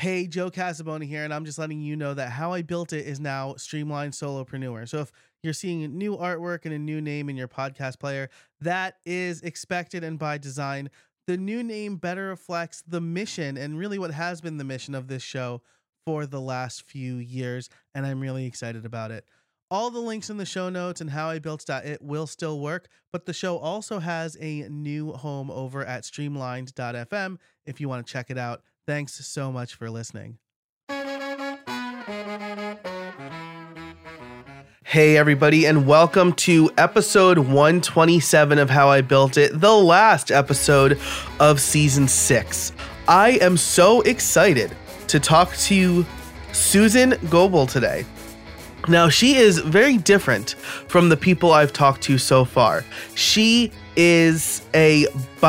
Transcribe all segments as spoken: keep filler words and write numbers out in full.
Hey, Joe Casabona here, and I'm just letting you know that How I Built It is now Streamlined Solopreneur. So if you're seeing new artwork and a new name in your podcast player, that is expected and by design. The new name better reflects the mission and really what has been the mission of this show for the last few years, and I'm really excited about it. All the links in the show notes and how I built it will still work, but the show also has a new home over at streamlined dot f m if you want to check it out. Thanks so much for listening. Hey, everybody, and welcome to episode one twenty-seven of How I Built It, the last episode of season six. I am so excited to talk to Susan Goebel today. Now, she is very different from the people I've talked to so far. She is a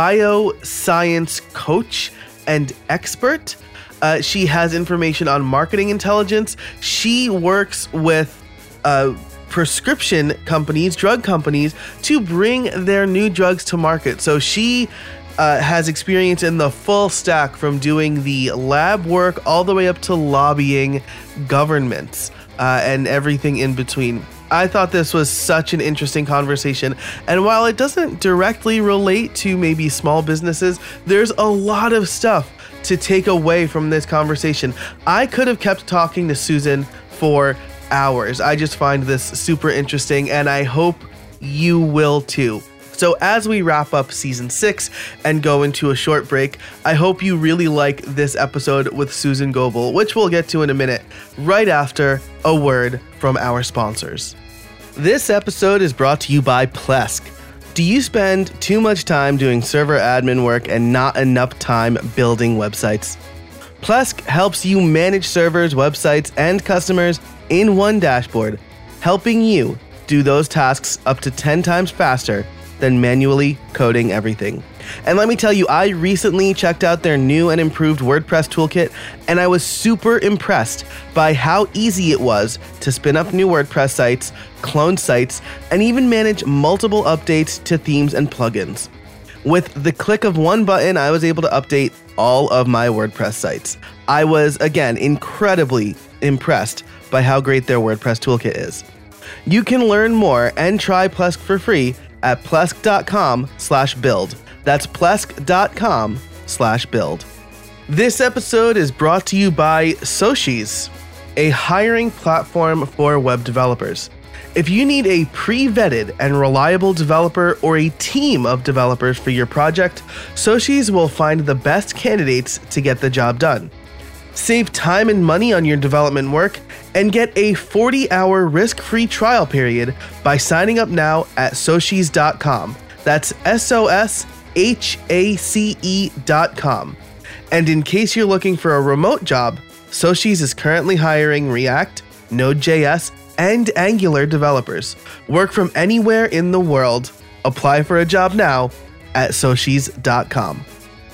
bioscience coach and expert. Uh, she has information on marketing intelligence. She works with uh, prescription companies, drug companies, to bring their new drugs to market. So she uh, has experience in the full stack, from doing the lab work all the way up to lobbying governments uh, and everything in between. I thought this was such an interesting conversation, and while it doesn't directly relate to maybe small businesses, there's a lot of stuff to take away from this conversation. I could have kept talking to Susan for hours. I just find this super interesting, and I hope you will too. So as we wrap up season six and go into a short break, I hope you really like this episode with Susan Goebel, which we'll get to in a minute, right after a word from our sponsors. This episode is brought to you by Plesk. Do you spend too much time doing server admin work and not enough time building websites? Plesk helps you manage servers, websites, and customers in one dashboard, helping you do those tasks up to ten times faster than manually coding everything. And let me tell you, I recently checked out their new and improved WordPress toolkit, and I was super impressed by how easy it was to spin up new WordPress sites, clone sites, and even manage multiple updates to themes and plugins. With the click of one button, I was able to update all of my WordPress sites. I was, again, incredibly impressed by how great their WordPress toolkit is. You can learn more and try Plesk for free at plesk.com slash build. That's plesk.com slash build. This episode is brought to you by Sociis, a hiring platform for web developers. If you need a pre-vetted and reliable developer or a team of developers for your project, Sociis will find the best candidates to get the job done. Save time and money on your development work and get a forty-hour risk-free trial period by signing up now at sociis dot com. That's S O S H A C E dot com. And in case you're looking for a remote job, Sociis is currently hiring React, Node.js, and Angular developers. Work from anywhere in the world. Apply for a job now at sociis dot com.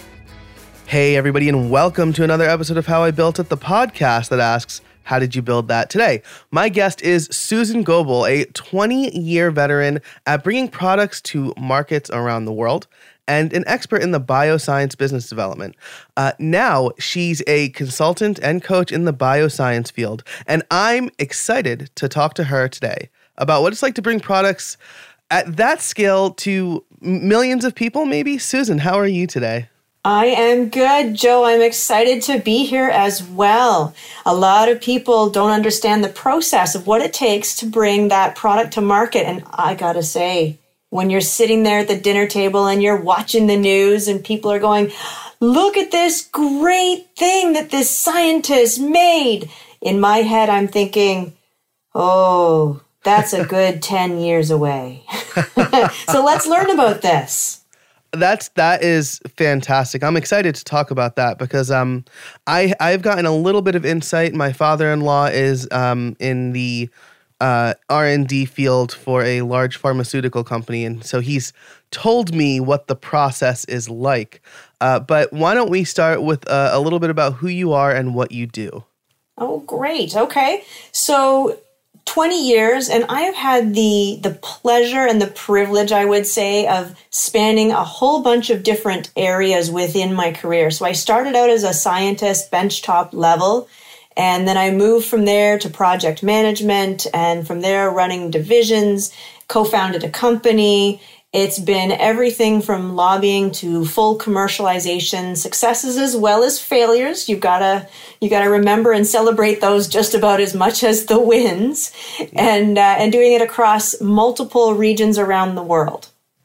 Hey, everybody, and welcome to another episode of How I Built It, the podcast that asks, how did you build that? Today, my guest is Susan Goebel, a twenty-year veteran at bringing products to markets around the world and an expert in the bioscience business development. Uh, now, she's a consultant and coach in the bioscience field, and I'm excited to talk to her today about what it's like to bring products at that scale to millions of people, maybe. Susan, how are you today? I am good, Joe. I'm excited to be here as well. A lot of people don't understand the process of what it takes to bring that product to market. And I gotta say, when you're sitting there at the dinner table and you're watching the news and people are going, look at this great thing that this scientist made. In my head, I'm thinking, oh, that's a good ten years away. So let's learn about this. That's that is fantastic. I'm excited to talk about that because um I I've gotten a little bit of insight. My father-in-law is um in the uh, R and D field for a large pharmaceutical company, and so he's told me what the process is like. Uh, but why don't we start with uh, a little bit about who you are and what you do? Oh, great. Okay. So twenty years, and I have had the the pleasure and the privilege, I would say, of spanning a whole bunch of different areas within my career. So I started out as a scientist, benchtop level, and then I moved from there to project management, and from there running divisions, co-founded a company. It's been everything from lobbying to full commercialization, successes as well as failures. You've gotta you gotta remember and celebrate those just about as much as the wins, and uh, and doing it across multiple regions around the world.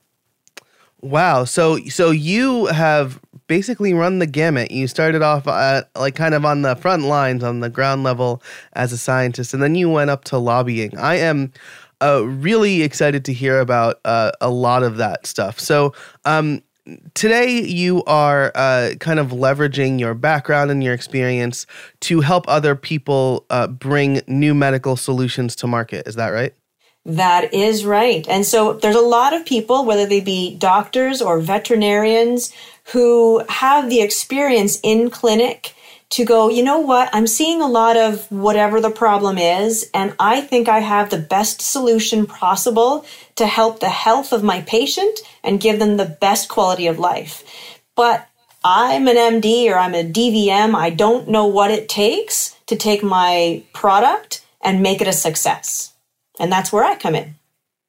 Wow. So so you have basically run the gamut. You started off at, like kind of on the front lines, on the ground level as a scientist, and then you went up to lobbying. I am Uh, really excited to hear about uh, a lot of that stuff. So um, today you are uh, kind of leveraging your background and your experience to help other people uh, bring new medical solutions to market. Is that right? That is right. And so there's a lot of people, whether they be doctors or veterinarians, who have the experience in clinic to go, you know what, I'm seeing a lot of whatever the problem is, and I think I have the best solution possible to help the health of my patient and give them the best quality of life. But I'm an M D or I'm a D V M. I don't know what it takes to take my product and make it a success. And that's where I come in.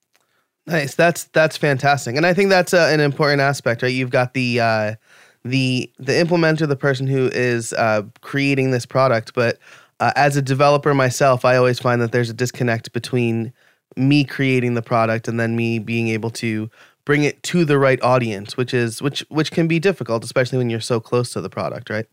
Nice. That's that's fantastic. And I think that's uh, an important aspect, right? You've got the uh, the the implementer, the person who is uh, creating this product. But uh, as a developer myself, I always find that there's a disconnect between me creating the product and then me being able to bring it to the right audience, which is which which can be difficult, especially when you're so close to the product, right?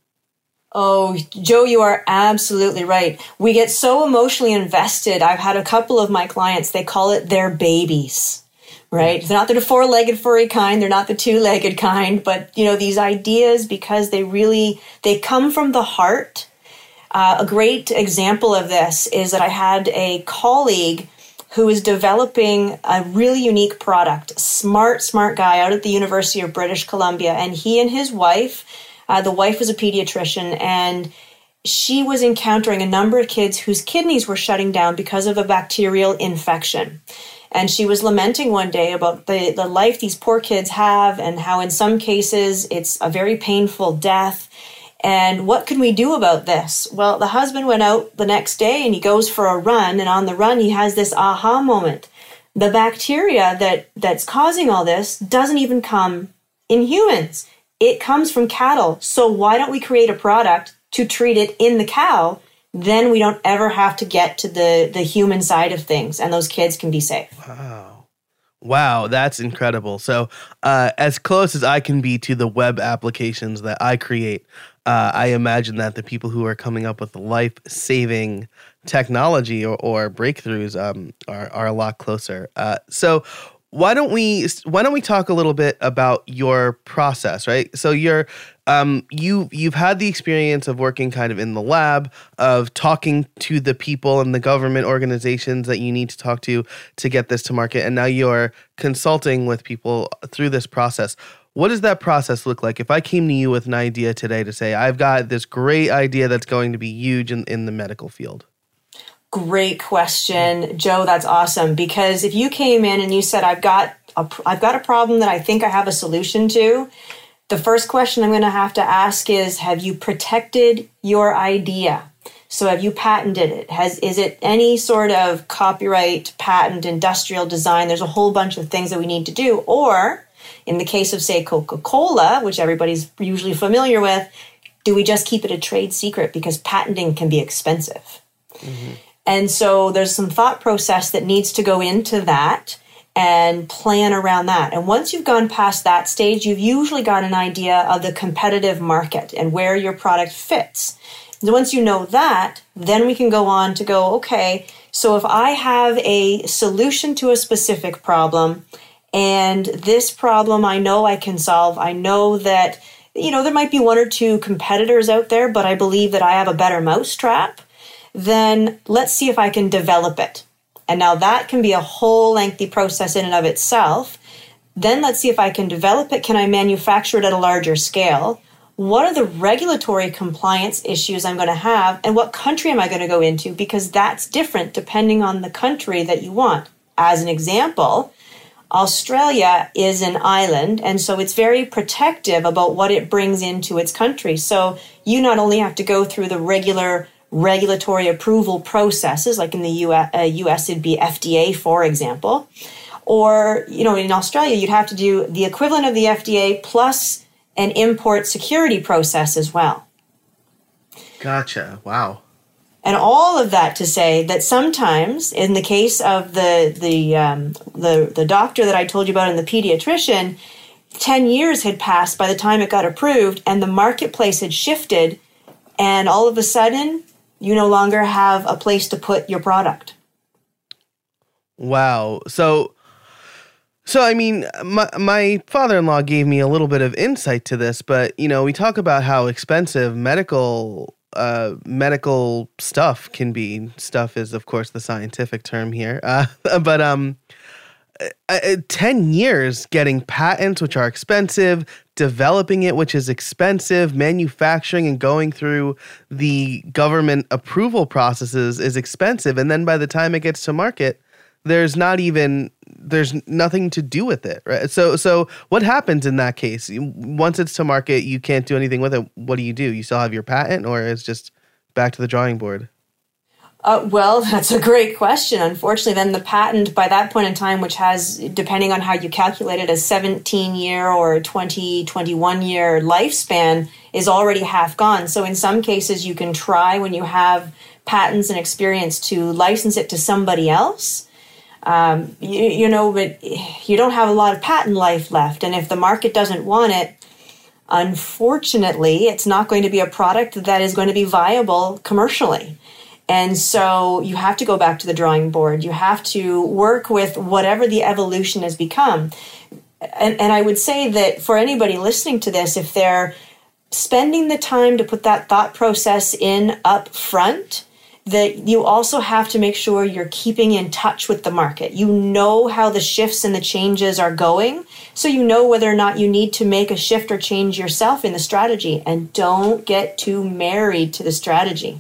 Oh, Joe, you are absolutely right. We get so emotionally invested. I've had a couple of my clients, they call it their babies. Right? They're not the four-legged furry kind. They're not the two-legged kind. But, you know, these ideas, because they really, they come from the heart. Uh, a great example of this is that I had a colleague who is developing a really unique product. Smart, smart guy out at the University of British Columbia. And he and his wife, uh, the wife was a pediatrician, and she was encountering a number of kids whose kidneys were shutting down because of a bacterial infection. And she was lamenting one day about the, the life these poor kids have and how in some cases it's a very painful death. And what can we do about this? Well, the husband went out the next day and he goes for a run. And on the run, he has this aha moment. The bacteria that, that's causing all this doesn't even come in humans. It comes from cattle. So why don't we create a product to treat it in the cow? Then we don't ever have to get to the, the human side of things, and those kids can be safe. Wow. Wow, that's incredible. So uh, as close as I can be to the web applications that I create, uh, I imagine that the people who are coming up with life-saving technology or, or breakthroughs um, are, are a lot closer. Uh, so why don't we why don't we talk a little bit about your process, right? So you're um, you you've had the experience of working kind of in the lab, of talking to the people and the government organizations that you need to talk to to get this to market, and now you're consulting with people through this process. What does that process look like? If I came to you with an idea today to say, I've got this great idea that's going to be huge in, in the medical field. Great question, Joe. That's awesome. Because if you came in and you said, I've got a, I've got a problem that I think I have a solution to, the first question I'm going to have to ask is, have you protected your idea? So have you patented it? Has is it any sort of copyright, patent, industrial design? There's a whole bunch of things that we need to do. Or in the case of, say, Coca-Cola, which everybody's usually familiar with, do we just keep it a trade secret because patenting can be expensive? Mm-hmm. And so there's some thought process that needs to go into that and plan around that. And once you've gone past that stage, you've usually got an idea of the competitive market and where your product fits. And once you know that, then we can go on to go, okay, so if I have a solution to a specific problem, and this problem I know I can solve, I know that, you know, there might be one or two competitors out there, but I believe that I have a better mousetrap, then let's see if I can develop it. And now that can be a whole lengthy process in and of itself. Then let's see if I can develop it. Can I manufacture it at a larger scale? what are the regulatory compliance issues I'm going to have, and what country am I going to go into? Because that's different depending on the country that you want. As an example, Australia is an island, and so it's very protective about what it brings into its country. So you not only have to go through the regular regulatory approval processes, like in the U S, uh, U S it'd be F D A, for example, or, you know, in Australia, you'd have to do the equivalent of the F D A plus an import security process as well. Gotcha. Wow. And all of that to say that sometimes, in the case of the the um, the the doctor that I told you about and the pediatrician, ten years had passed by the time it got approved, and the marketplace had shifted, and all of a sudden, you no longer have a place to put your product. Wow. So, so I mean, my my father-in-law gave me a little bit of insight to this, but you know, we talk about how expensive medical. Uh, medical stuff can be. Stuff is, of course, the scientific term here. Uh, but um, uh, ten years getting patents, which are expensive, developing it, which is expensive, manufacturing and going through the government approval processes is expensive. And then by the time it gets to market, there's not even, there's nothing to do with it, right? So, so what happens in that case? Once it's to market, you can't do anything with it. What do you do? You still have your patent, or it's just back to the drawing board? Uh, well, that's a great question. Unfortunately, then the patent by that point in time, which has, depending on how you calculate it, a seventeen-year or twenty, twenty-one-year lifespan, is already half gone. So in some cases, you can try, when you have patents and experience, to license it to somebody else. Um, you, you know, but you don't have a lot of patent life left. And if the market doesn't want it, unfortunately, it's not going to be a product that is going to be viable commercially. And so you have to go back to the drawing board. You have to work with whatever the evolution has become. And, and I would say that for anybody listening to this, if they're spending the time to put that thought process in up front, that you also have to make sure you're keeping in touch with the market. You know how the shifts and the changes are going, so you know whether or not you need to make a shift or change yourself in the strategy. And don't get too married to the strategy.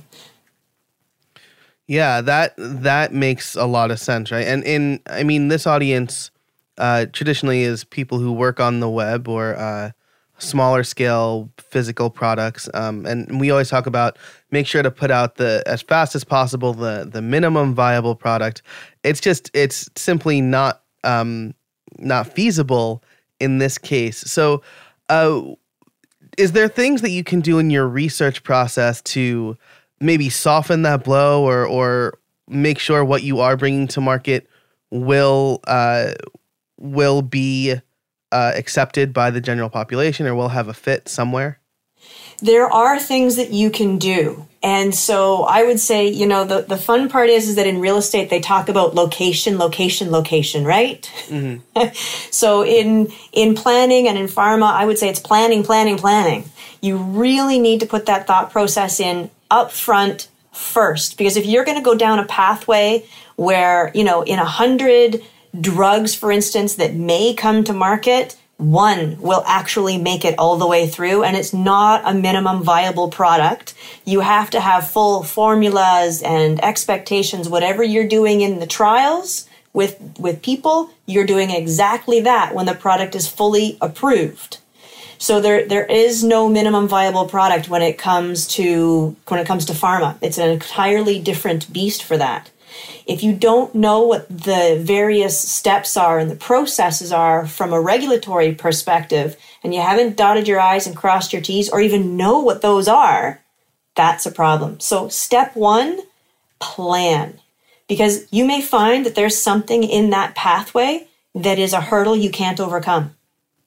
Yeah, that that makes a lot of sense, right? And in, I mean, this audience uh, traditionally is people who work on the web or uh, smaller scale physical products. Um, and we always talk about make sure to put out the as fast as possible the the minimum viable product. It's just it's simply not um, not feasible in this case. So, uh, is there things that you can do in your research process to maybe soften that blow, or or make sure what you are bringing to market will uh, will be uh, accepted by the general population, or will have a fit somewhere? There are things that you can do. And so I would say, you know, the, the fun part is, is that in real estate, they talk about location, location, location, right? Mm-hmm. So in in planning and in pharma, I would say it's planning, planning, planning. You really need to put that thought process in up front first. Because if you're going to go down a pathway where, you know, in a hundred drugs, for instance, that may come to market, one will actually make it all the way through, and it's not a minimum viable product. You have to have full formulas and expectations. Whatever you're doing in the trials with, with people, you're doing exactly that when the product is fully approved. So there there is no minimum viable product when it comes to when it comes to pharma. It's an entirely different beast for that. If you don't know what the various steps are and the processes are from a regulatory perspective, and you haven't dotted your I's and crossed your T's, or even know what those are, that's a problem. So step one, plan. Because you may find that there's something in that pathway that is a hurdle you can't overcome.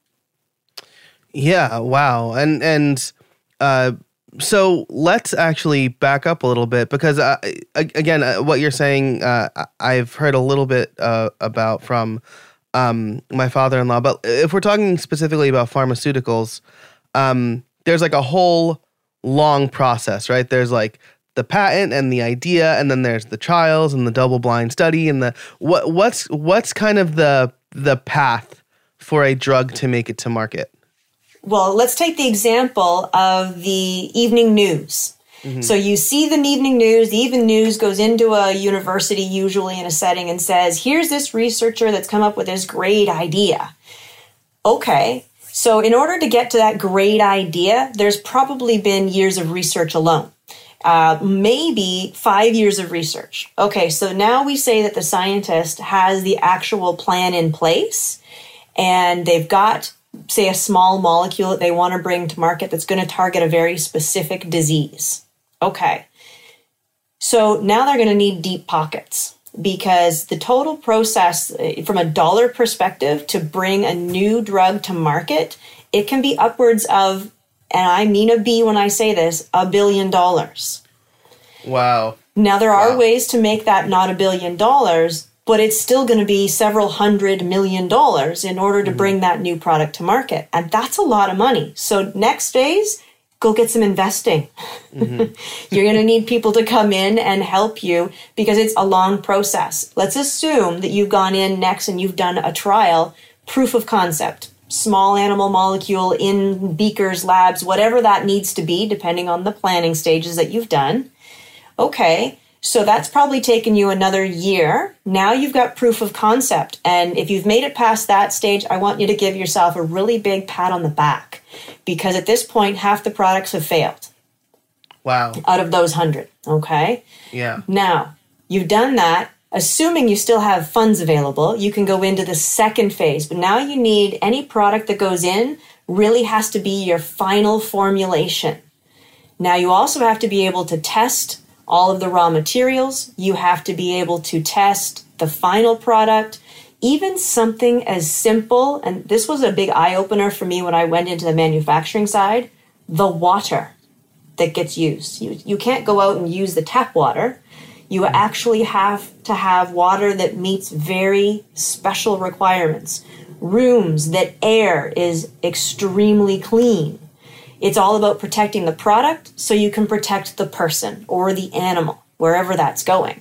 Yeah, wow. And, and, uh, so let's actually back up a little bit, because uh, again, uh, what you're saying, uh, I've heard a little bit uh, about from um, my father-in-law. But if we're talking specifically about pharmaceuticals, um, there's like a whole long process, right? There's like the patent and the idea, and then there's the trials and the double-blind study, and the what what's what's kind of the the path for a drug to make it to market. well, let's take the example of the evening news. Mm-hmm. So you see the evening news, the evening news goes into a university, usually in a setting, and says, here's this researcher that's come up with this great idea. Okay, so in order to get to that great idea, there's probably been years of research alone. Uh, maybe five years of research. Okay, so now we say that the scientist has the actual plan in place, and they've got, say, a small molecule that they want to bring to market that's going to target a very specific disease. Okay, so now they're going to need deep pockets, because the total process from a dollar perspective to bring a new drug to market, it can be upwards of, and I mean a B when I say this, a billion dollars. Wow. Now, there are wow. ways to make that not a billion dollars, but it's still going to be several hundred million dollars in order to mm-hmm. bring that new product to market. And that's a lot of money. So next phase, go get some investing. Mm-hmm. You're going to need people to come in and help you, because it's a long process. Let's assume that you've gone in next and you've done a trial, proof of concept, small animal molecule in beakers, labs, whatever that needs to be, depending on the planning stages that you've done. Okay, so that's probably taken you another year. Now you've got proof of concept. And if you've made it past that stage, I want you to give yourself a really big pat on the back, because at this point, half the products have failed. Wow. Out of those hundred, okay? Yeah. Now, you've done that. Assuming you still have funds available, you can go into the second phase. But now you need any product that goes in really has to be your final formulation. Now, you also have to be able to test all of the raw materials. You have to be able to test the final product. Even something as simple, and this was a big eye-opener for me when I went into the manufacturing side, the water that gets used. You, you can't go out and use the tap water. You actually have to have water that meets very special requirements. Rooms that air is extremely clean. It's all about protecting the product so you can protect the person or the animal, wherever that's going.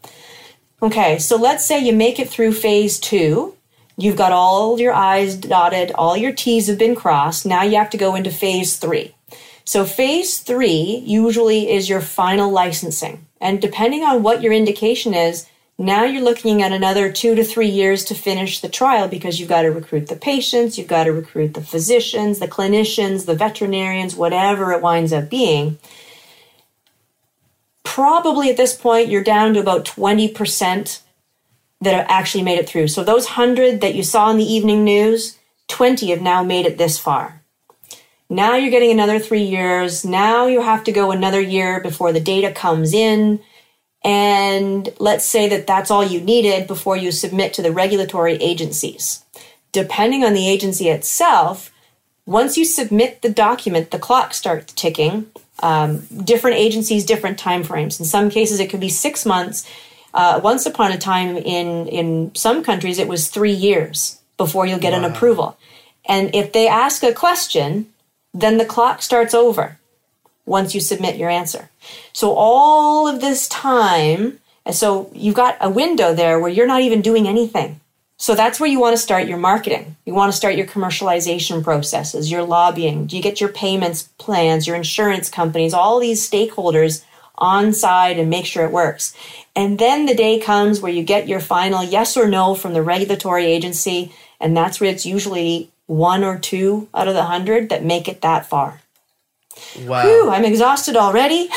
Okay, so let's say you make it through phase two. You've got all your I's dotted, all your T's have been crossed. Now you have to go into phase three. So phase three usually is your final licensing. And depending on what your indication is, now you're looking at another two to three years to finish the trial, because you've got to recruit the patients, you've got to recruit the physicians, the clinicians, the veterinarians, whatever it winds up being. Probably at this point, you're down to about twenty percent that have actually made it through. So those one hundred that you saw in the evening news, twenty have now made it this far. Now you're getting another three years. Now you have to go another year before the data comes in. And let's say that that's all you needed before you submit to the regulatory agencies. Depending on the agency itself, once you submit the document, the clock starts ticking. Um, different agencies, different timeframes. In some cases, it could be six months. Uh, once upon a time, in, in some countries, it was three years before you'll get wow. an approval. And if they ask a question, then the clock starts over once you submit your answer. So all of this time, so you've got a window there where you're not even doing anything. So that's where you want to start your marketing. You want to start your commercialization processes, your lobbying. Do you get your payments plans, your insurance companies, all these stakeholders on side and make sure it works. And then the day comes where you get your final yes or no from the regulatory agency, and that's where it's usually one or two out of the hundred that make it that far. Wow. Whew, I'm exhausted already.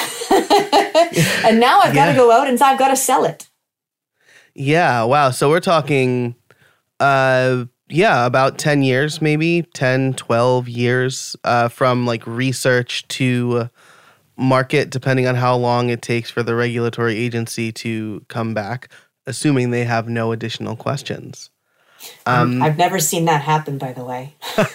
And now I've got yeah. to go out and I've got to sell it. Yeah, wow. So we're talking, uh, yeah, about ten years, maybe ten, twelve years uh, from like research to market, depending on how long it takes for the regulatory agency to come back, assuming they have no additional questions. Um, I've never seen that happen, by the way.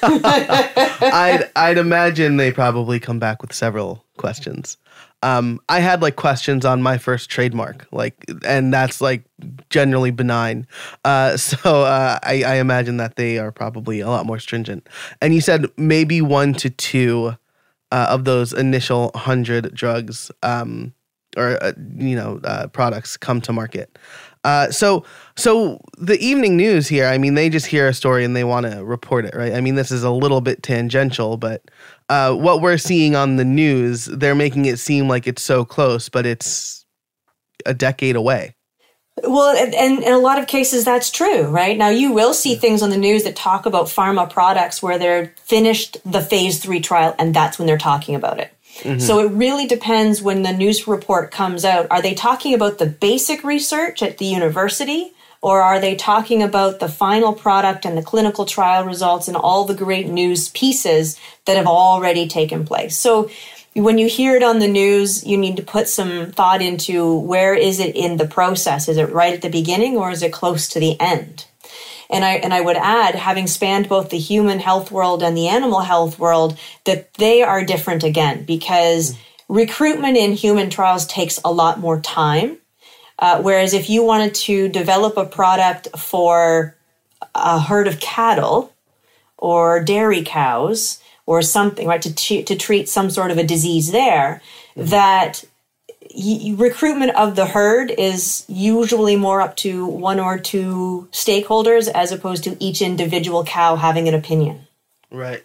I'd, I'd imagine they probably come back with several questions. Um, I had like questions on my first trademark, like, and that's like generally benign. Uh, so uh, I, I imagine that they are probably a lot more stringent. And you said maybe one to two uh, of those initial hundred drugs um, or uh, you know uh, products come to market. Uh, so so the evening news here, I mean, they just hear a story and they want to report it, right? I mean, this is a little bit tangential, but uh, what we're seeing on the news, they're making it seem like it's so close, but it's a decade away. Well, and in a lot of cases, that's true, right? Now, you will see things on the news that talk about pharma products where they're finished the phase three trial, and that's when they're talking about it. Mm-hmm. So it really depends when the news report comes out. Are they talking about the basic research at the university, or are they talking about the final product and the clinical trial results and all the great news pieces that have already taken place? So when you hear it on the news, you need to put some thought into where is it in the process? Is it right at the beginning or is it close to the end? And I and I would add, having spanned both the human health world and the animal health world, that they are different again, because recruitment in human trials takes a lot more time. Uh, whereas if you wanted to develop a product for a herd of cattle or dairy cows, or something, right, to t- to treat some sort of a disease there, mm-hmm. that y- recruitment of the herd is usually more up to one or two stakeholders as opposed to each individual cow having an opinion. Right.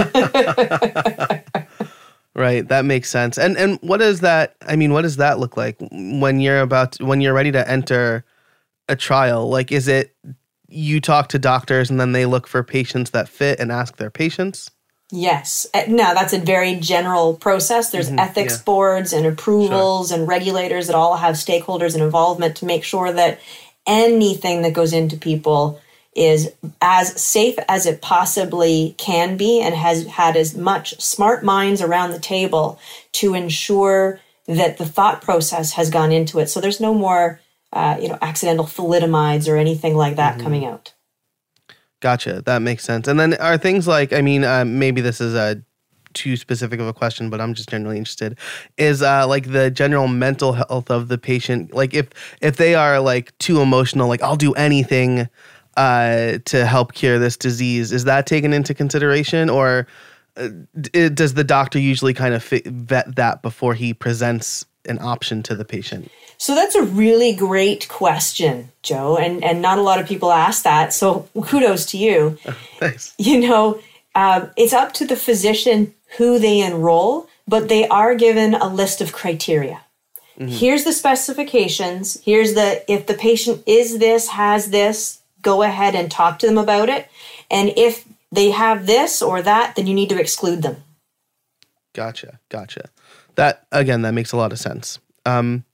Right. That makes sense. And and what does that, I mean, what does that look like when you're about, to, when you're ready to enter a trial? Like, is it you talk to doctors and then they look for patients that fit and ask their patients? Yes. Now, that's a very general process. There's mm-hmm, ethics yeah. boards and approvals sure. and regulators that all have stakeholders and involvement to make sure that anything that goes into people is as safe as it possibly can be and has had as much smart minds around the table to ensure that the thought process has gone into it. So there's no more, uh, you know, accidental thalidomides or anything like that mm-hmm. coming out. Gotcha. That makes sense. And then are things like, I mean, uh, maybe this is a too specific of a question, but I'm just generally interested, is uh, like the general mental health of the patient. Like if if they are like too emotional, like I'll do anything uh, to help cure this disease, is that taken into consideration? Or uh, it, does the doctor usually kind of fit, vet that before he presents an option to the patient? So that's a really great question, Joe, and, and not a lot of people ask that, so kudos to you. Thanks. You know, uh, it's up to the physician who they enroll, but they are given a list of criteria. Mm-hmm. Here's the specifications. Here's the, if the patient is this, has this, go ahead and talk to them about it. And if they have this or that, then you need to exclude them. Gotcha. Gotcha. That, again, that makes a lot of sense. Um,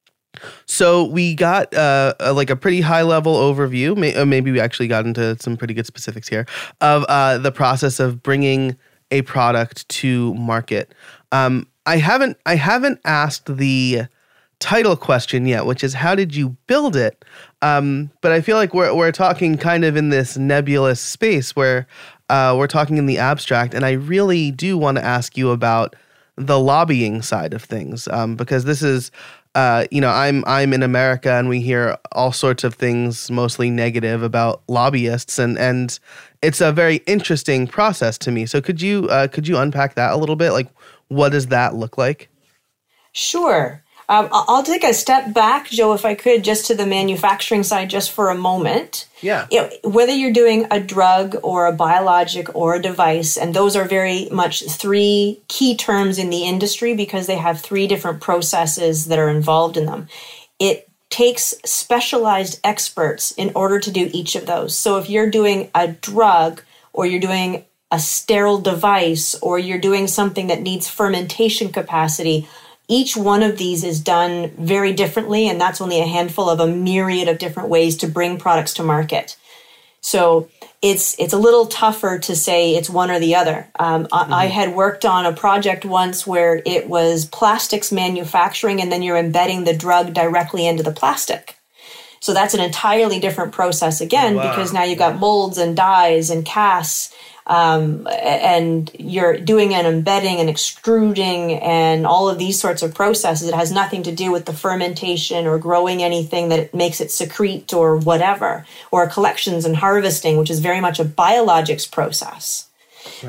So we got uh, a, like a pretty high level overview. May, uh, maybe we actually got into some pretty good specifics here of uh, the process of bringing a product to market. Um, I haven't I haven't asked the title question yet, which is how did you build it? Um, but I feel like we're we're talking kind of in this nebulous space where uh, we're talking in the abstract, and I really do want to ask you about the lobbying side of things um, because this is. Uh, you know, I'm I'm in America, and we hear all sorts of things, mostly negative, about lobbyists, and and it's a very interesting process to me. So could you uh, could you unpack that a little bit? Like, what does that look like? Sure. Um, I'll take a step back, Joe, if I could, just to the manufacturing side, just for a moment. Yeah. You know, whether you're doing a drug or a biologic or a device, and those are very much three key terms in the industry because they have three different processes that are involved in them. It takes specialized experts in order to do each of those. So if you're doing a drug or you're doing a sterile device or you're doing something that needs fermentation capacity, each one of these is done very differently, and that's only a handful of a myriad of different ways to bring products to market. So it's it's a little tougher to say it's one or the other. Um, mm-hmm. I, I had worked on a project once where it was plastics manufacturing, and then you're embedding the drug directly into the plastic. So that's an entirely different process again, wow. because now you've got molds and dyes and casts. Um, and you're doing an embedding and extruding and all of these sorts of processes. It has nothing to do with the fermentation or growing anything that makes it secrete or whatever, or collections and harvesting, which is very much a biologics process. Right.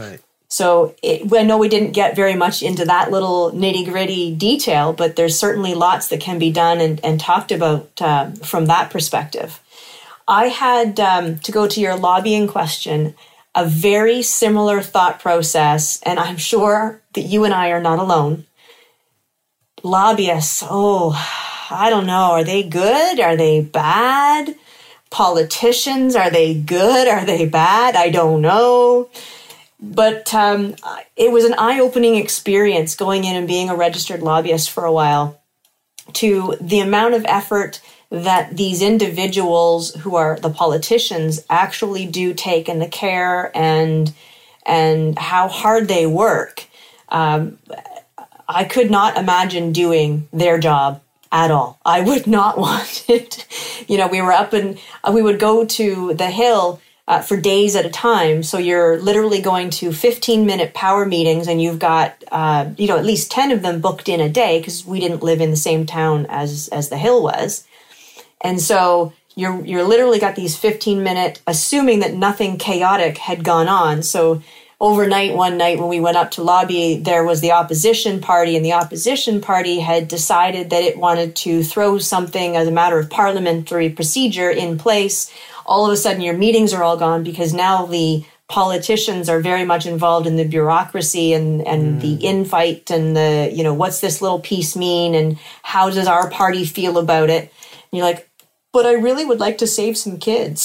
So it, I know we didn't get very much into that little nitty gritty detail, but there's certainly lots that can be done and, and talked about uh, from that perspective. I had, um, to go to your lobbying question, a very similar thought process, and I'm sure that you and I are not alone. Lobbyists, oh, I don't know. Are they good? Are they bad? Politicians, are they good? Are they bad? I don't know. But um, it was an eye-opening experience going in and being a registered lobbyist for a while, to the amount of effort that these individuals who are the politicians actually do take, and the care and and how hard they work. Um, I could not imagine doing their job at all. I would not want it. You know, we were up and we would go to the Hill Uh, for days at a time. So you're literally going to fifteen minute power meetings, and you've got, uh, you know, at least ten of them booked in a day, because we didn't live in the same town as, as the Hill was. And so you're, you're literally got these fifteen minute, assuming that nothing chaotic had gone on. So overnight, one night when we went up to lobby, there was the opposition party, and the opposition party had decided that it wanted to throw something as a matter of parliamentary procedure in place. All of a sudden, your meetings are all gone, because now the politicians are very much involved in the bureaucracy and, and mm. the infight and the, you know, what's this little piece mean, and how does our party feel about it? And you're like, but I really would like to save some kids.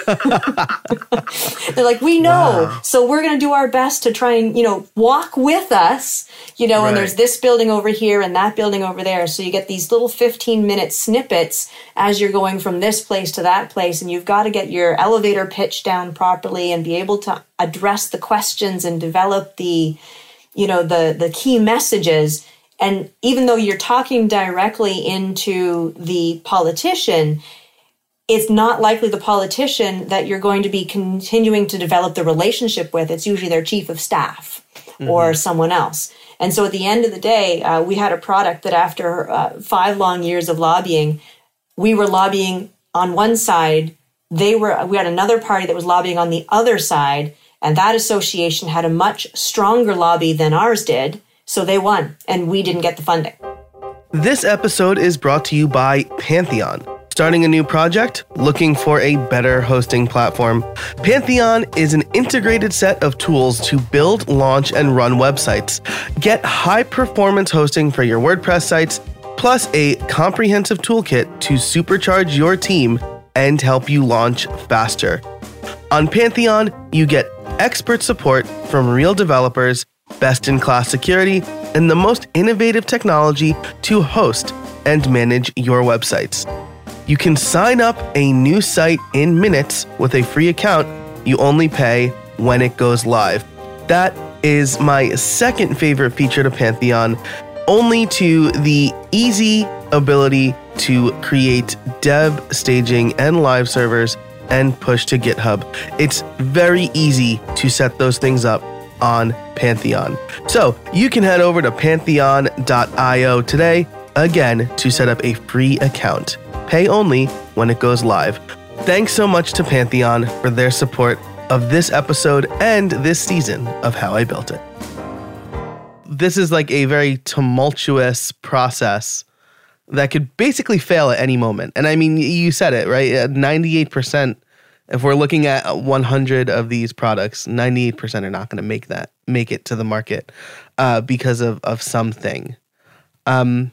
They're like, we know. Wow. So we're going to do our best to try and, you know, walk with us, you know, right. And there's this building over here and that building over there. So you get these little fifteen minute snippets as you're going from this place to that place. And you've got to get your elevator pitch down properly and be able to address the questions and develop the, you know, the, the key messages. And even though you're talking directly into the politician, it's not likely the politician that you're going to be continuing to develop the relationship with. It's usually their chief of staff mm-hmm. or someone else. And so at the end of the day, uh, we had a product that after uh, five long years of lobbying, we were lobbying on one side. They were, we had another party that was lobbying on the other side. And that association had a much stronger lobby than ours did. So they won, and we didn't get the funding. This episode is brought to you by Pantheon. Starting a new project? Looking for a better hosting platform? Pantheon is an integrated set of tools to build, launch, and run websites. Get high-performance hosting for your WordPress sites, plus a comprehensive toolkit to supercharge your team and help you launch faster. On Pantheon, you get expert support from real developers, best-in-class security, and the most innovative technology to host and manage your websites. You can sign up a new site in minutes with a free account. You only pay when it goes live. That is my second favorite feature to Pantheon, only to the easy ability to create dev, staging, and live servers and push to GitHub. It's very easy to set those things up on Pantheon. So you can head over to pantheon dot io today, again, to set up a free account. Pay only when it goes live. Thanks so much to Pantheon for their support of this episode and this season of How I Built It. This is like a very tumultuous process that could basically fail at any moment. And I mean, you said it, right? At ninety-eight percent, if we're looking at one hundred of these products, ninety-eight percent are not going to make that, make it to the market uh, because of, of something. Um,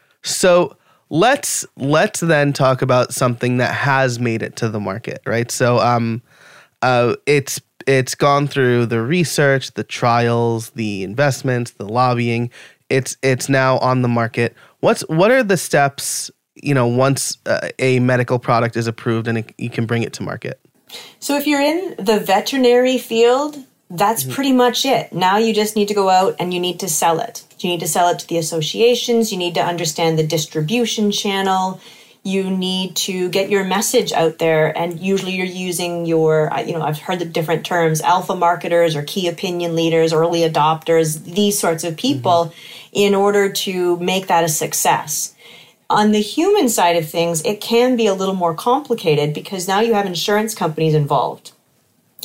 so let's let's then talk about something that has made it to the market, right? So um, uh, it's it's gone through the research, the trials, the investments, the lobbying. It's it's now on the market. What's what are the steps, you know, once uh, a medical product is approved and it, you can bring it to market? So if you're in the veterinary field, that's mm-hmm. pretty much it. Now you just need to go out and you need to sell it. You need to sell it to the associations. You need to understand the distribution channel. You need to get your message out there. And usually you're using your, you know, I've heard the different terms, alpha marketers or key opinion leaders, early adopters, these sorts of people mm-hmm. in order to make that a success. On the human side of things, it can be a little more complicated because now you have insurance companies involved.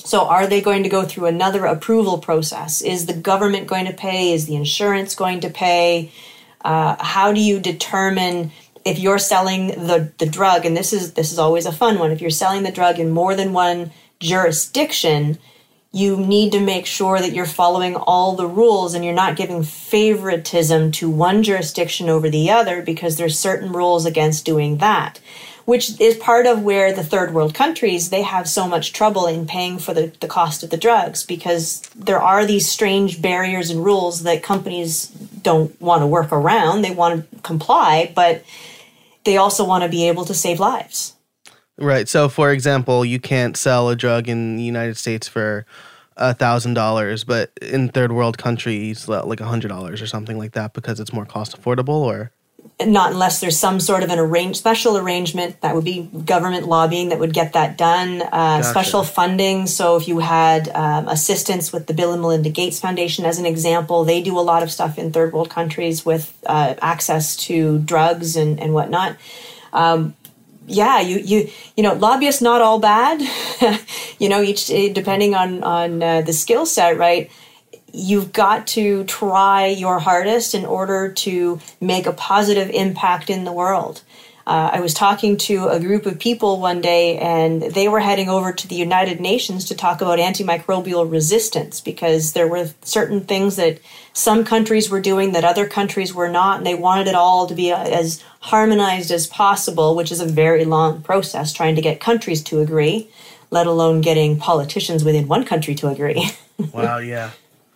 So are they going to go through another approval process? Is the government going to pay? Is the insurance going to pay? Uh, how do you determine if you're selling the, the drug? And this is this is always a fun one. If you're selling the drug in more than one jurisdiction, you need to make sure that you're following all the rules and you're not giving favoritism to one jurisdiction over the other, because there's certain rules against doing that, which is part of where the third world countries, they have so much trouble in paying for the, the cost of the drugs, because there are these strange barriers and rules that companies don't want to work around. They want to comply, but they also want to be able to save lives. Right. So, for example, you can't sell a drug in the United States for a thousand dollars, but in third world countries, like a hundred dollars or something like that, because it's more cost affordable, or not unless there's some sort of an arrange special arrangement. That would be government lobbying that would get that done. Uh, Gotcha. Special funding. So if you had um, assistance with the Bill and Melinda Gates Foundation, as an example, they do a lot of stuff in third world countries with uh, access to drugs and and whatnot. Um, Yeah, you you you know, lobbyists not all bad. you know, each depending on on uh, the skill set, right? You've got to try your hardest in order to make a positive impact in the world. Uh, I was talking to a group of people one day, and they were heading over to the United Nations to talk about antimicrobial resistance, because there were certain things that some countries were doing that other countries were not, and they wanted it all to be as harmonized as possible, which is a very long process trying to get countries to agree, let alone getting politicians within one country to agree. Wow, yeah.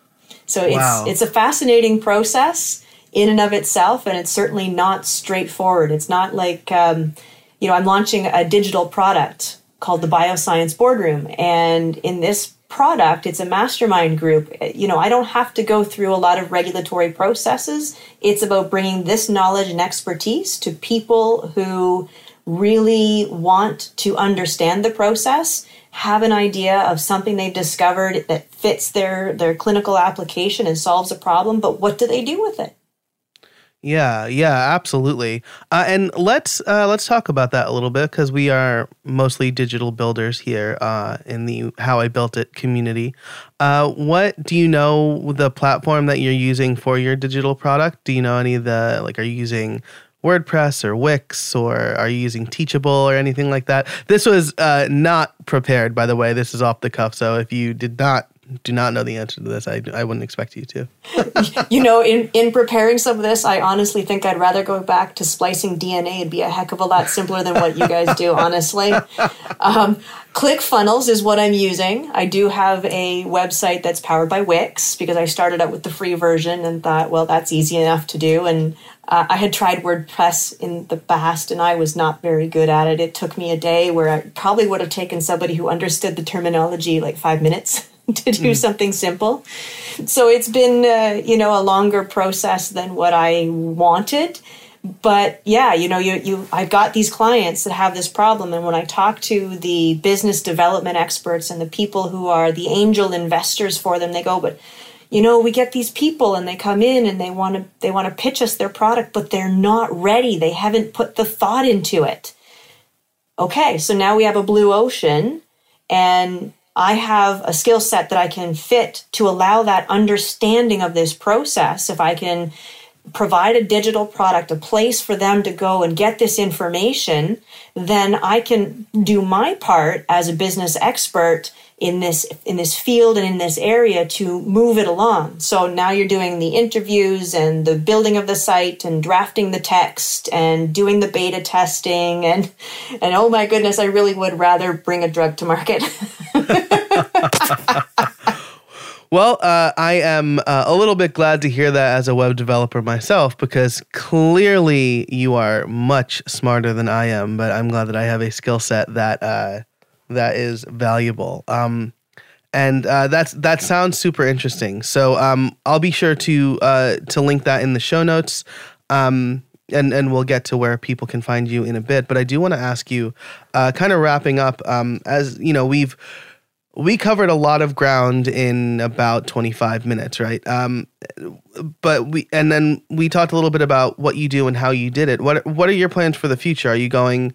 So Wow. it's it's a fascinating process in and of itself, and it's certainly not straightforward. It's not like, um, you know, I'm launching a digital product called the Bioscience Boardroom, and in this product, it's a mastermind group. You know, I don't have to go through a lot of regulatory processes. It's about bringing this knowledge and expertise to people who really want to understand the process, have an idea of something they've discovered that fits their, their clinical application and solves a problem, but what do they do with it? Yeah, yeah, absolutely. Uh, and let's uh, let's talk about that a little bit, because we are mostly digital builders here uh, in the How I Built It community. Uh, what do you know the platform that you're using for your digital product? Do you know any of the, like, are you using WordPress or Wix, or are you using Teachable or anything like that? This was uh, not prepared, by the way. This is off the cuff. So if you did not do not know the answer to this, I, I wouldn't expect you to. You know, in, in preparing some of this, I honestly think I'd rather go back to splicing D N A. It'd be a heck of a lot simpler than what you guys do, honestly. Um, ClickFunnels is what I'm using. I do have a website that's powered by Wix, because I started out with the free version and thought, well, that's easy enough to do. And uh, I had tried WordPress in the past, and I was not very good at it. It took me a day where I probably would have taken somebody who understood the terminology like five minutes to do mm. something simple. So it's been, uh, you know, a longer process than what I wanted. But yeah, you know, you, you, I've got these clients that have this problem. And when I talk to the business development experts and the people who are the angel investors for them, they go, but, you know, we get these people and they come in and they want to, they want to pitch us their product, but they're not ready. They haven't put the thought into it. Okay. So now we have a blue ocean, and I have a skill set that I can fit to allow that understanding of this process. If I can provide a digital product, a place for them to go and get this information, then I can do my part as a business expert in this in this field and in this area to move it along. So now you're doing the interviews and the building of the site and drafting the text and doing the beta testing, and and oh my goodness, I really would rather bring a drug to market. Well, uh, I am uh, a little bit glad to hear that as a web developer myself, because clearly you are much smarter than I am, but I'm glad that I have a skill set that uh, that is valuable. Um, and uh, that's that sounds super interesting. So um, I'll be sure to uh, to link that in the show notes, um, and, and we'll get to where people can find you in a bit. But I do want to ask you, uh, kind of wrapping up, um, as you know, we've We covered a lot of ground in about twenty-five minutes, right? Um, but we and then we talked a little bit about what you do and how you did it. What what are your plans for the future? Are you going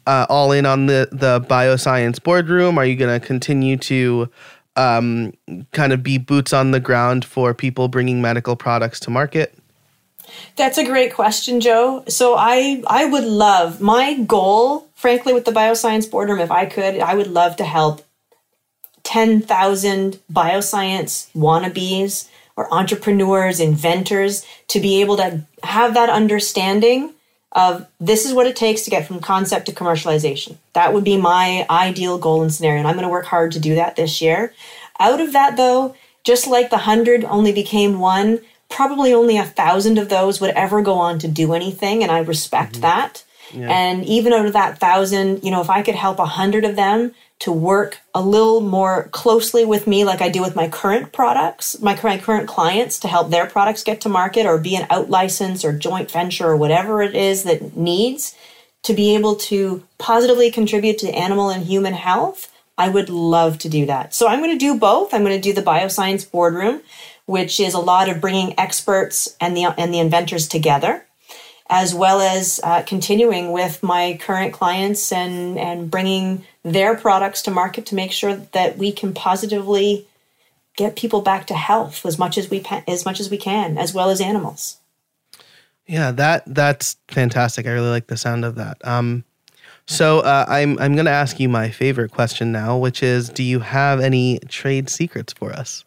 uh, all in on the, the bioscience boardroom? Are you going to continue to um, kind of be boots on the ground for people bringing medical products to market? That's a great question, Joe. So I, I would love, my goal, frankly, with the Bioscience Boardroom, if I could, I would love to help ten thousand bioscience wannabes or entrepreneurs, inventors, to be able to have that understanding of this is what it takes to get from concept to commercialization. That would be my ideal goal and scenario, and I'm going to work hard to do that this year. Out of that, though, just like the hundred only became one, probably only a thousand of those would ever go on to do anything, and I respect mm-hmm. that. Yeah. And even out of that thousand, you know, if I could help a hundred of them to work a little more closely with me, like I do with my current products, my current current clients, to help their products get to market or be an out license or joint venture or whatever it is that needs to be able to positively contribute to animal and human health, I would love to do that. So I'm going to do both. I'm going to do the Bioscience Boardroom, which is a lot of bringing experts and the and the inventors together, as well as uh, continuing with my current clients and, and bringing their products to market to make sure that we can positively get people back to health as much as we pa- as much as we can, as well as animals. Yeah, that that's fantastic. I really like the sound of that. Um, so uh, I'm I'm going to ask you my favorite question now, which is, do you have any trade secrets for us?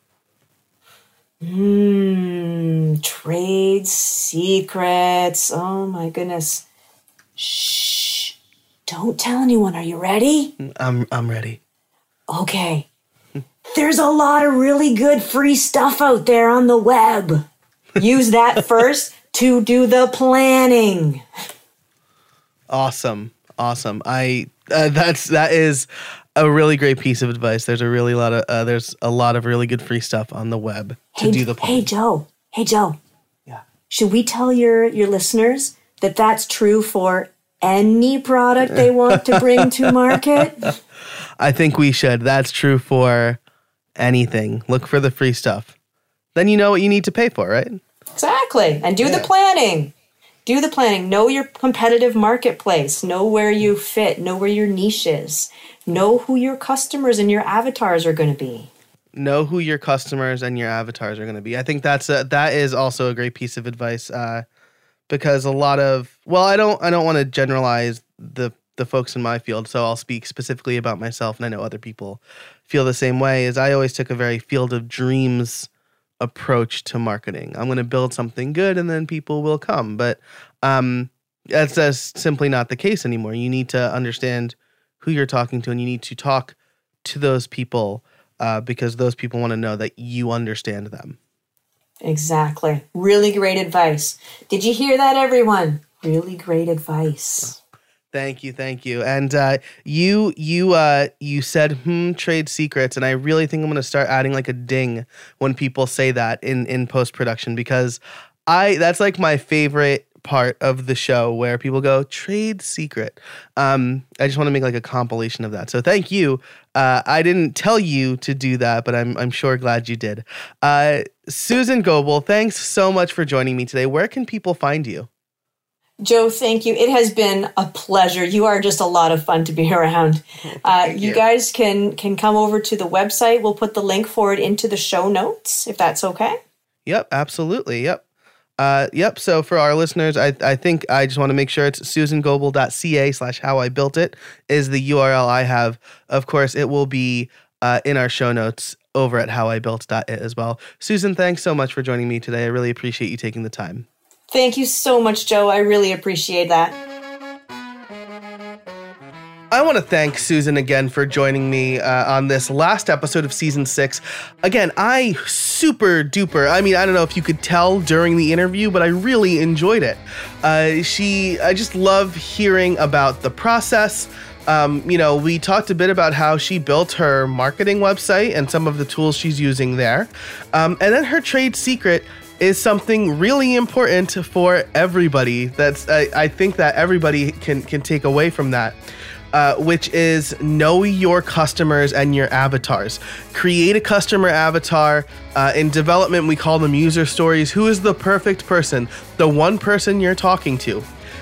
Hmm, trade secrets. Oh my goodness. Shh. Don't tell anyone. Are you ready? I'm I'm ready. Okay. There's a lot of really good free stuff out there on the web. Use that first to do the planning. Awesome. Awesome. I uh, that's that is a really great piece of advice. There's a really lot of uh, there's a lot of really good free stuff on the web to hey, do the planning. Hey Joe. Hey Joe. Yeah. Should we tell your your listeners that that's true for any product they want to bring to market? I think we should. That's true for anything. Look for the free stuff. Then you know what you need to pay for, right? Exactly. And do yeah. the planning. Do the planning. Know your competitive marketplace. Know where you fit. Know where your niche is. Know who your customers and your avatars are going to be. Know who your customers and your avatars are going to be. I think that's a, that is also a great piece of advice. Uh, Because a lot of, well, I don't I don't want to generalize the, the folks in my field, so I'll speak specifically about myself, and I know other people feel the same way, is I always took a very field of dreams approach to marketing. I'm going to build something good, and then people will come. But um, that's, that's simply not the case anymore. You need to understand who you're talking to, and you need to talk to those people uh, because those people want to know that you understand them. Exactly. Really great advice. Did you hear that, everyone? Really great advice. Thank you, thank you. And uh, you you uh, you said, hmm, trade secrets, and I really think I'm going to start adding like a ding when people say that in, in post-production, because I that's like my favorite part of the show, where people go, trade secret. Um, I just want to make like a compilation of that. So thank you. Uh, I didn't tell you to do that, but I'm I'm sure glad you did. Uh, Susan Goebel, thanks so much for joining me today. Where can people find you? Joe, thank you. It has been a pleasure. You are just a lot of fun to be around. Uh, you, you guys can can come over to the website. We'll put the link for it into the show notes, if that's okay. Yep, absolutely. Yep. Uh, yep. So for our listeners, I I think I just want to make sure it's susangoebel.ca slash how I built it is the U R L I have. Of course, it will be uh, in our show notes over at how I built dot it as well. Susan, thanks so much for joining me today. I really appreciate you taking the time. Thank you so much, Joe. I really appreciate that. I want to thank Susan again for joining me uh, on this last episode of season six. Again, I super duper, I mean, I don't know if you could tell during the interview, but I really enjoyed it. Uh, she, I just love hearing about the process. Um, you know, we talked a bit about how she built her marketing website and some of the tools she's using there. Um, and then her trade secret is something really important for everybody. That's, I, I think that everybody can, can take away from that. Uh, which is know your customers and your avatars. Create a customer avatar. Uh, in development, we call them user stories. Who is the perfect person? The one person you're talking to.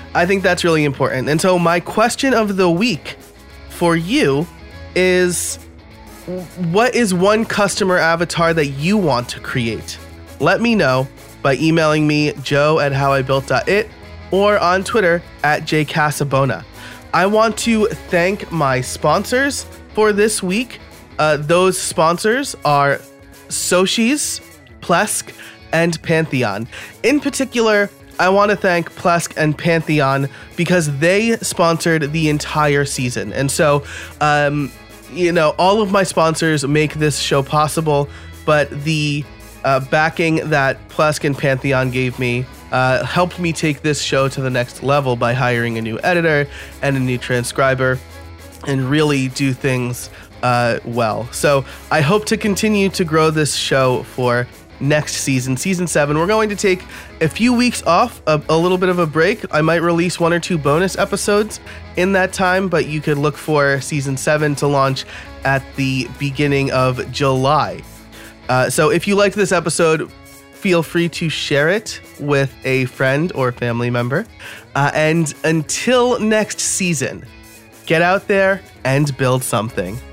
I think that's really important. And so my question of the week for you is, what is one customer avatar that you want to create? Let me know by emailing me, joe at howibuilt.it, or on Twitter at jcasabona. I want to thank my sponsors for this week. Uh, those sponsors are Sochis, Plesk, and Pantheon. In particular, I want to thank Plesk and Pantheon because they sponsored the entire season. And so, um, you know, all of my sponsors make this show possible, but the uh, backing that Plesk and Pantheon gave me uh, helped me take this show to the next level by hiring a new editor and a new transcriber and really do things uh, well. So I hope to continue to grow this show for next season, season seven. We're going to take a few weeks off, a, a little bit of a break. I might release one or two bonus episodes in that time, but you could look for season seven to launch at the beginning of July. Uh, so if you liked this episode, feel free to share it with a friend or family member. Uh, and until next season, get out there and build something.